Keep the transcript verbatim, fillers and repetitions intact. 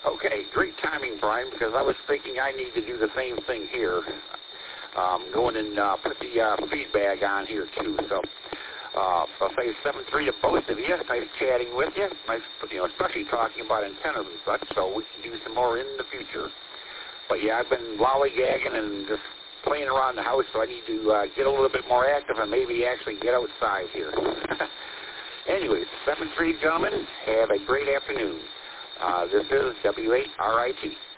Okay, great timing, Brian, because I was thinking I need to do the same thing here. Um, go in and uh, put the uh, feedback on here, too. So uh, I'll say seven three to both of you. Nice chatting with you. Nice, you know, especially talking about antennas and such, so we can do some more in the future. But, yeah, I've been lollygagging and just playing around the house, so I need to uh, get a little bit more active and maybe actually get outside here. Anyways, seven three, gentlemen, have a great afternoon. Uh, this is W eight R I T.